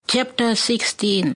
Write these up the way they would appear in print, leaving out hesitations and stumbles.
Chapter 16.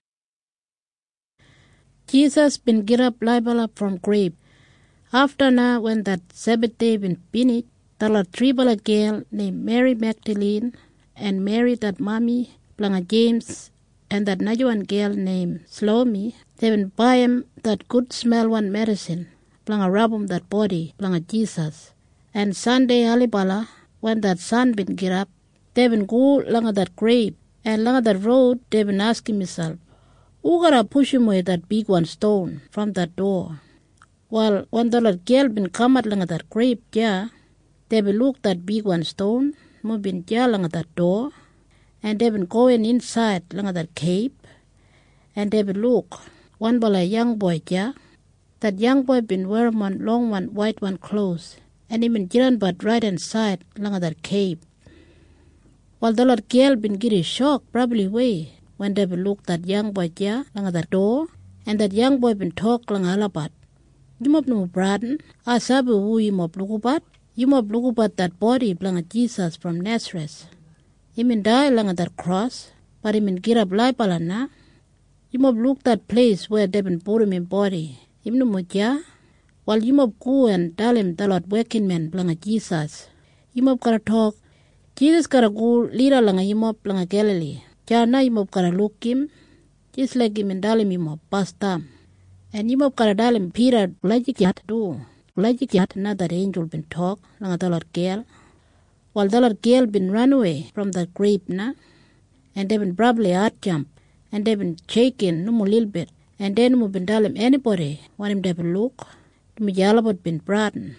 Jesus been get up libala from grave. After now, when that Sabbath day been finished, the lot tribal girl named Mary Magdalene and Mary that mommy, Blanga James, and that Najuan girl named Salome, they been buy him that good smell one medicine, Blanga rub him that body, Blanga Jesus. And Sunday alibala, when that sun been get up, they been go langa that grave, and langa that road, they been asking himself, who gotta push him away that big one stone from that door? Well, when the little girl been come at langa that grave, yeah, they been look that big one stone, mo been yeah langa that door, and they been going inside langa that cave, and they been look, one bala young boy, yeah, that young boy been wearing one long one white one clothes, and he been jiran but right inside langa that cave. While the little girl been getting shocked probably way when they been look that young boy yeah langa that door, and that young boy been talk langa alabat. You mop no braden, asabu who you mop lukubat, you mop lukubat that body langa Jesus from Nazareth. He been die langa that cross, but he been get up libalana. You mop look that place where they been put him in body. Him no mutya, while you mop go and tell him the Lord working man langa Jesus. You mop gotta talk. Jesus gotta go leader langa you mop langa Galilee. Jana you mop gotta look him, just like him and dalim you mop pastam. And you mop gotta dalim Peter like you do. Like you not that angel been talk langa the Lord girl. While the Lord girl been run away from the grave na, and they been probably hard jump, and they been shaking no more little bit, and then mo been dalim anybody want him to look, to me jalabot been braden.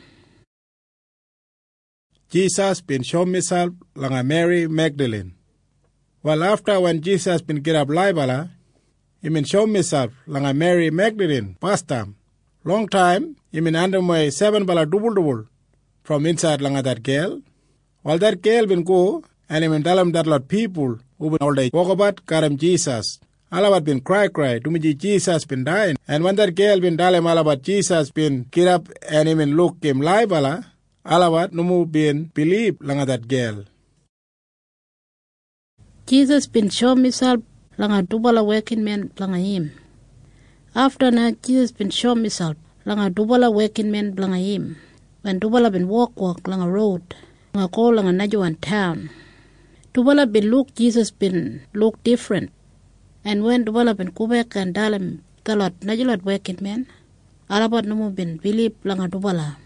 Jesus been show himself langa Mary Magdalene. Well, after when Jesus been get up libala, he been show himself langa Mary Magdalene past time. Long time, he been under my 7 bala double from inside langa that girl. While that girl been go, and he been tell him that lot people who been all day walk about karam Jesus. All about been cry to me Jesus been dying. And when that girl been tell him all about Jesus been get up and he been look him libala, all about no more been believe langa that girl. Jesus been show himself langa dubala working man langa him. After that, Jesus been show himself langa dubala working man langa him. When dubala been walk langa road, langa go langa Najuan town. Dubala been look Jesus been look different. And when dubala been go back and dalim the Lord Najuan working man, all about no more been believe langa dubala.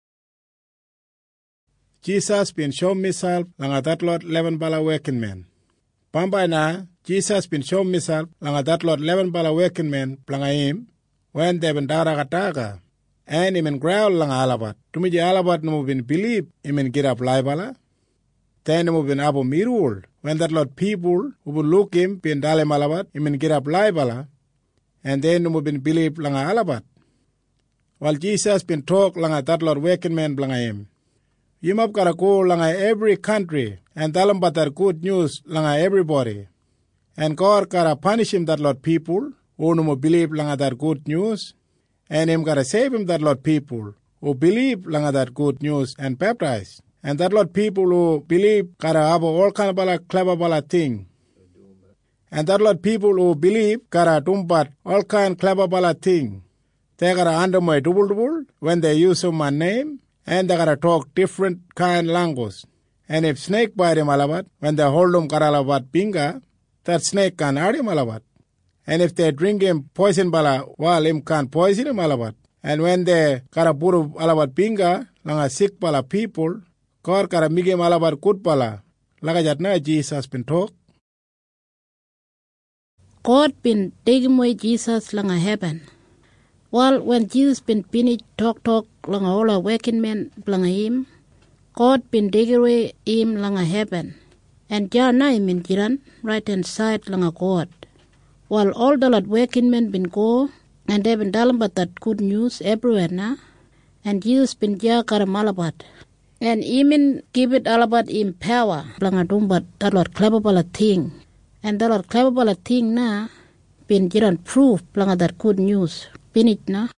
Jesus been show himself langa that Lord 11 bala working man. Pamba na, Jesus been show himself langa that Lord 11 bala working man planga him, when they been darakataga, and him and growl langa alabat. Tumiji alabat no been believe him and get up libala. Then no been abo mirul, when that Lord people who will look him been dalim alabat, him and get up libala, and then no been believe langa alabat. While Jesus been talk langa that Lord working man planga him. You must gotta go langa every country and tell them about that good news langa everybody. And God gotta punish him that lot people who no believe langa that good news, and him gotta save him that lot people who believe langa that good news and baptize. And that lot people who believe gotta have all kind of bala clever bala thing. And that lot people who believe gotta dumbat all kind clever bala thing. They gotta under my double when they use my name. And they gotta talk different kind language. And if snake bite him alabat, when they hold him karalabat binga, that snake can hurt him alabat. And if they drink him poison bala, well him can't poison him alabat. And when they gotta put alabat binga, langa sick bala people, God gotta make him alabat good bala. Lagajat na Jesus been talk. God been taking away Jesus langa heaven. Well, when Jesus been finished talk langa all a working men langa him, God been dig away him langa heaven, and jana him in jiran right hand side langa God. While all the lot working men been go, and they been telling about that good news everywhere na, and Jesus been ja karamalabat, and him give it all about him power langa dumbat that lot clever bala thing, and that lot clever bala thing na been jiran proof langa that good news. Pinit na.